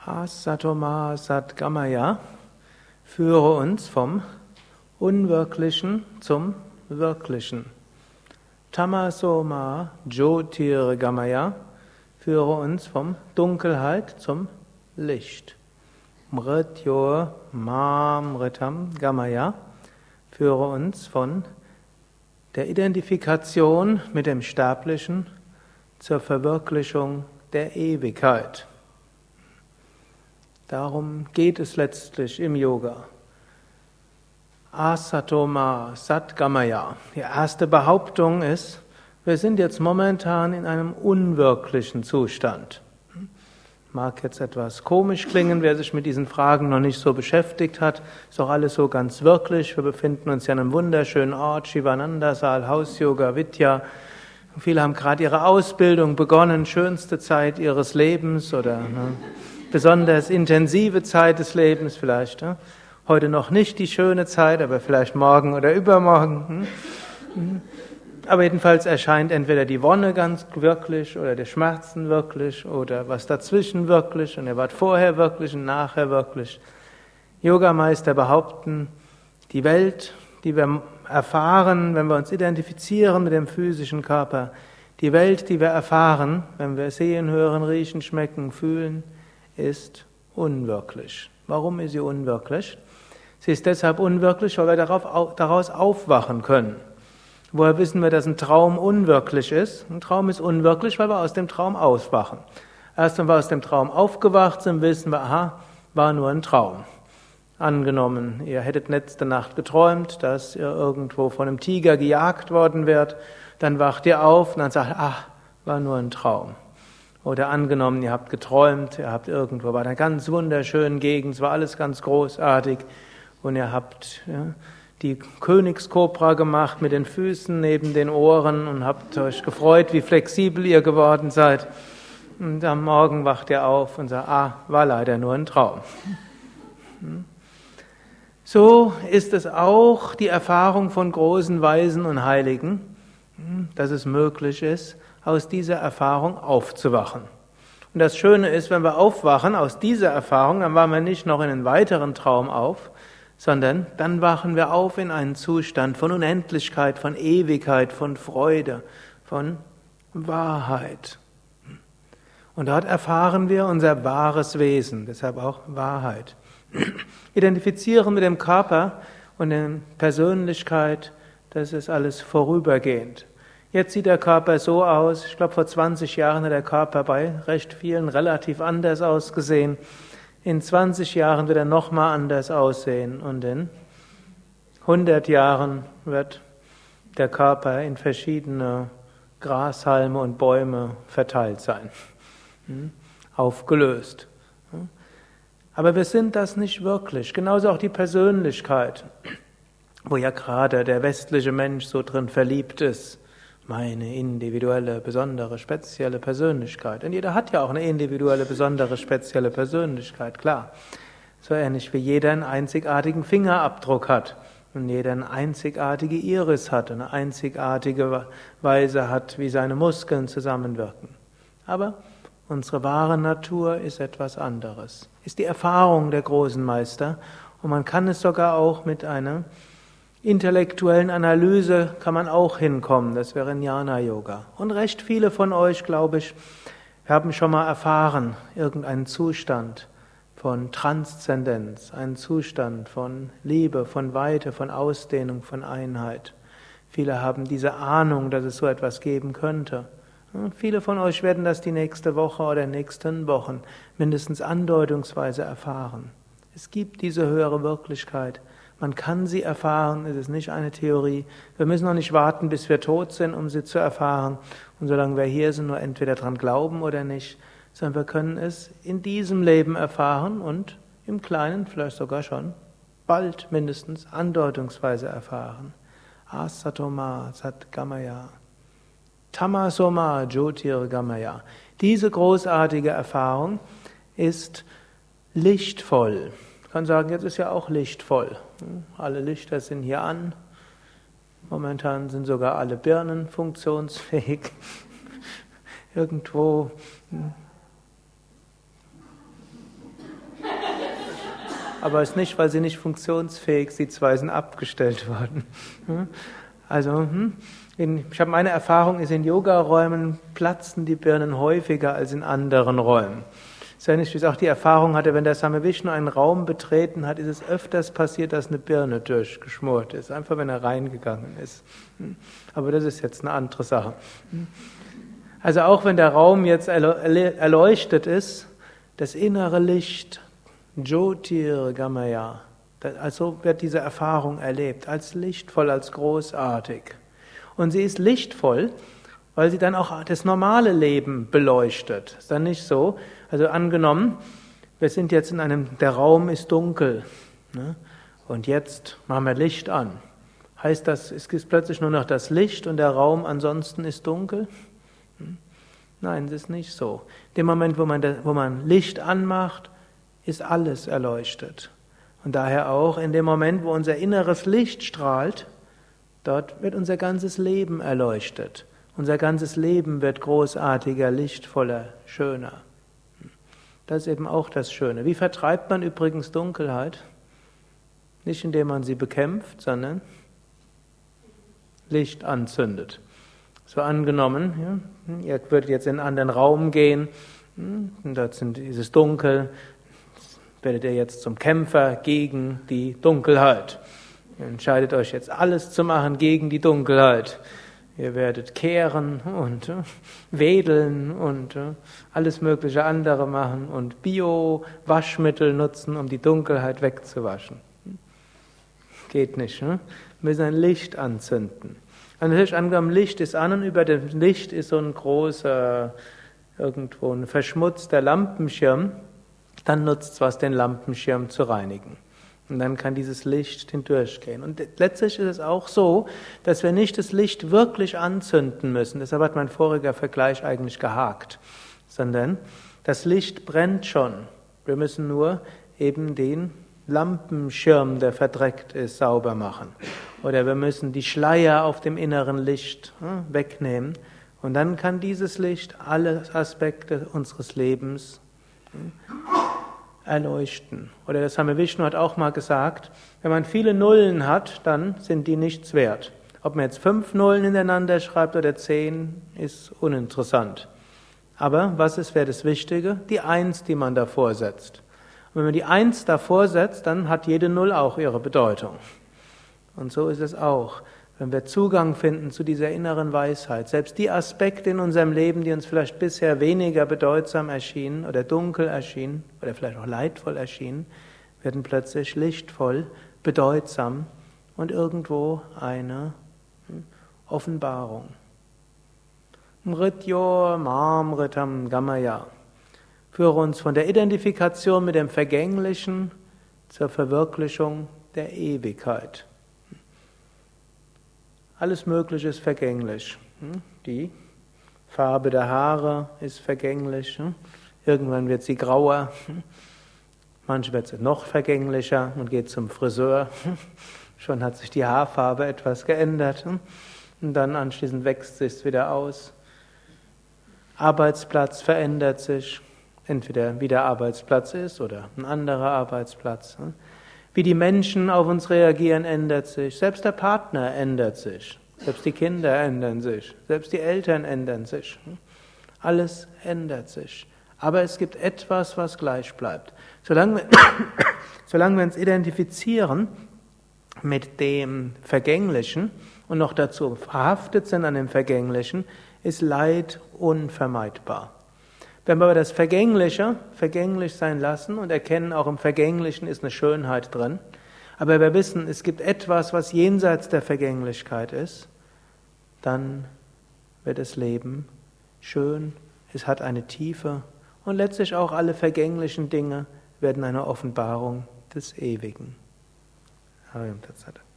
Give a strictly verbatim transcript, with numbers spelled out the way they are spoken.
Asatoma Satgamaya, führe uns vom Unwirklichen zum Wirklichen. Tamasoma Jyotirgamaya, führe uns vom Dunkelheit zum Licht. Mrityor Mamritam Gamaya, führe uns von der Identifikation mit dem Sterblichen zur Verwirklichung der Ewigkeit. Darum geht es letztlich im Yoga. Asatoma Satgamaya. Die erste Behauptung ist, wir sind jetzt momentan in einem unwirklichen Zustand. Mag jetzt etwas komisch klingen, wer sich mit diesen Fragen noch nicht so beschäftigt hat. Ist auch alles so ganz wirklich. Wir befinden uns ja an einem wunderschönen Ort, Shivananda Saal, Haus Yoga Vidya. Viele haben gerade ihre Ausbildung begonnen, schönste Zeit ihres Lebens oder ne, besonders intensive Zeit des Lebens vielleicht. Ne? Heute noch nicht die schöne Zeit, aber vielleicht morgen oder übermorgen. Hm? Aber jedenfalls erscheint entweder die Wonne ganz wirklich oder der Schmerzen wirklich oder was dazwischen wirklich und er war vorher wirklich und nachher wirklich. Yogameister behaupten, die Welt, die wir erfahren, wenn wir uns identifizieren mit dem physischen Körper, die Welt, die wir erfahren, wenn wir sehen, hören, riechen, schmecken, fühlen, ist unwirklich. Warum ist sie unwirklich? Sie ist deshalb unwirklich, weil wir darauf, daraus aufwachen können. Woher wissen wir, dass ein Traum unwirklich ist? Ein Traum ist unwirklich, weil wir aus dem Traum aufwachen. Erst wenn wir aus dem Traum aufgewacht sind, wissen wir, aha, war nur ein Traum. Angenommen, ihr hättet letzte Nacht geträumt, dass ihr irgendwo von einem Tiger gejagt worden wärt, dann wacht ihr auf und dann sagt, ach, war nur ein Traum. Oder angenommen, ihr habt geträumt, ihr habt irgendwo bei einer ganz wunderschönen Gegend, es war alles ganz großartig und ihr habt ja, die Königskobra gemacht mit den Füßen neben den Ohren und habt euch gefreut, wie flexibel ihr geworden seid. Und am Morgen wacht ihr auf und sagt, ah, war leider nur ein Traum. So ist es auch die Erfahrung von großen Weisen und Heiligen, dass es möglich ist, aus dieser Erfahrung aufzuwachen. Und das Schöne ist, wenn wir aufwachen aus dieser Erfahrung, dann wachen wir nicht noch in einen weiteren Traum auf, sondern dann wachen wir auf in einen Zustand von Unendlichkeit, von Ewigkeit, von Freude, von Wahrheit. Und dort erfahren wir unser wahres Wesen, deshalb auch Wahrheit. Identifizieren mit dem Körper und der Persönlichkeit, das ist alles vorübergehend. Jetzt sieht der Körper so aus, ich glaube vor zwanzig Jahren hat der Körper bei recht vielen relativ anders ausgesehen. In zwanzig Jahren wird er nochmal anders aussehen und in hundert Jahren wird der Körper in verschiedene Grashalme und Bäume verteilt sein, aufgelöst. Aber wir sind das nicht wirklich, genauso auch die Persönlichkeit, wo ja gerade der westliche Mensch so drin verliebt ist. Meine individuelle, besondere, spezielle Persönlichkeit. Und jeder hat ja auch eine individuelle, besondere, spezielle Persönlichkeit, klar. So ähnlich wie jeder einen einzigartigen Fingerabdruck hat und jeder eine einzigartige Iris hat, eine einzigartige Weise hat, wie seine Muskeln zusammenwirken. Aber unsere wahre Natur ist etwas anderes. Ist die Erfahrung der großen Meister und man kann es sogar auch mit einer intellektuellen Analyse kann man auch hinkommen, das wäre Jnana-Yoga. Und recht viele von euch, glaube ich, haben schon mal erfahren, irgendeinen Zustand von Transzendenz, einen Zustand von Liebe, von Weite, von Ausdehnung, von Einheit. Viele haben diese Ahnung, dass es so etwas geben könnte. Und viele von euch werden das die nächste Woche oder nächsten Wochen mindestens andeutungsweise erfahren. Es gibt diese höhere Wirklichkeit. Man kann sie erfahren, es ist nicht eine Theorie. Wir müssen noch nicht warten, bis wir tot sind, um sie zu erfahren. Und solange wir hier sind, nur entweder dran glauben oder nicht, sondern wir können es in diesem Leben erfahren und im Kleinen vielleicht sogar schon bald mindestens andeutungsweise erfahren. Asatoma Satgamaya. Tamasoma Jyotirgamaya. Diese großartige Erfahrung ist lichtvoll. Ich kann sagen, jetzt ist ja auch lichtvoll. Alle Lichter sind hier an. Momentan sind sogar alle Birnen funktionsfähig. Irgendwo aber es ist nicht, weil sie nicht funktionsfähig sind, sie zwei sind abgestellt worden. Also, ich habe meine Erfahrung, ist in Yogaräumen platzen die Birnen häufiger als in anderen Räumen. Ist ja nicht, wie ich auch die Erfahrung hatte, wenn der Same Vishnu einen Raum betreten hat, ist es öfters passiert, dass eine Birne durchgeschmort ist, einfach wenn er reingegangen ist. Aber das ist jetzt eine andere Sache. Also auch wenn der Raum jetzt erleuchtet ist, das innere Licht, Jyotir Gamaya, also wird diese Erfahrung erlebt, als lichtvoll, als großartig. Und sie ist lichtvoll, weil sie dann auch das normale Leben beleuchtet. Ist dann nicht so, also angenommen, wir sind jetzt in einem, der Raum ist dunkel, ne? Und jetzt machen wir Licht an. Heißt das, es gibt plötzlich nur noch das Licht und der Raum ansonsten ist dunkel? Nein, das ist nicht so. In dem Moment, wo man, das, wo man Licht anmacht, ist alles erleuchtet. Und daher auch in dem Moment, wo unser inneres Licht strahlt, dort wird unser ganzes Leben erleuchtet. Unser ganzes Leben wird großartiger, lichtvoller, schöner. Das ist eben auch das Schöne. Wie vertreibt man übrigens Dunkelheit? Nicht indem man sie bekämpft, sondern Licht anzündet. So angenommen, ja, ihr würdet jetzt in einen anderen Raum gehen, und dort sind, ist es dunkel, werdet ihr jetzt zum Kämpfer gegen die Dunkelheit. Ihr entscheidet euch jetzt alles zu machen gegen die Dunkelheit. Ihr werdet kehren und äh, wedeln und äh, alles mögliche andere machen und Bio-Waschmittel nutzen, um die Dunkelheit wegzuwaschen. Geht nicht, ne? Wir müssen ein Licht anzünden. Und natürlich angenommen, Licht ist an und über dem Licht ist so ein großer, irgendwo ein verschmutzter Lampenschirm. Dann nutzt es was, den Lampenschirm zu reinigen. Und dann kann dieses Licht hindurchgehen. Und letztlich ist es auch so, dass wir nicht das Licht wirklich anzünden müssen. Deshalb hat mein voriger Vergleich eigentlich gehakt. Sondern das Licht brennt schon. Wir müssen nur eben den Lampenschirm, der verdreckt ist, sauber machen. Oder wir müssen die Schleier auf dem inneren Licht hm, wegnehmen. Und dann kann dieses Licht alle Aspekte unseres Lebens hm, erleuchten. Oder das Same Vishnu hat auch mal gesagt, wenn man viele Nullen hat, dann sind die nichts wert. Ob man jetzt fünf Nullen hintereinander schreibt oder zehn, ist uninteressant. Aber was ist, wäre das Wichtige? Die Eins, die man davor setzt. Und wenn man die Eins davor setzt, dann hat jede Null auch ihre Bedeutung. Und so ist es auch. Wenn wir Zugang finden zu dieser inneren Weisheit, selbst die Aspekte in unserem Leben, die uns vielleicht bisher weniger bedeutsam erschienen oder dunkel erschienen oder vielleicht auch leidvoll erschienen, werden plötzlich lichtvoll, bedeutsam und irgendwo eine Offenbarung. Mrityo mam ritam gamaya. Führe uns von der Identifikation mit dem Vergänglichen zur Verwirklichung der Ewigkeit. Alles Mögliche ist vergänglich. Die Farbe der Haare ist vergänglich. Irgendwann wird sie grauer. Manchmal wird sie noch vergänglicher und geht zum Friseur. Schon hat sich die Haarfarbe etwas geändert. Und dann anschließend wächst sie es wieder aus. Arbeitsplatz verändert sich. Entweder wie der Arbeitsplatz ist oder ein anderer Arbeitsplatz. Wie die Menschen auf uns reagieren, ändert sich. Selbst der Partner ändert sich. Selbst die Kinder ändern sich. Selbst die Eltern ändern sich. Alles ändert sich. Aber es gibt etwas, was gleich bleibt. Solange wir, solange wir uns identifizieren mit dem Vergänglichen und noch dazu verhaftet sind an dem Vergänglichen, ist Leid unvermeidbar. Wenn wir aber das Vergängliche vergänglich sein lassen und erkennen, auch im Vergänglichen ist eine Schönheit drin, aber wir wissen, es gibt etwas, was jenseits der Vergänglichkeit ist, dann wird das Leben schön, es hat eine Tiefe und letztlich auch alle vergänglichen Dinge werden eine Offenbarung des Ewigen. Harium Tat Sat.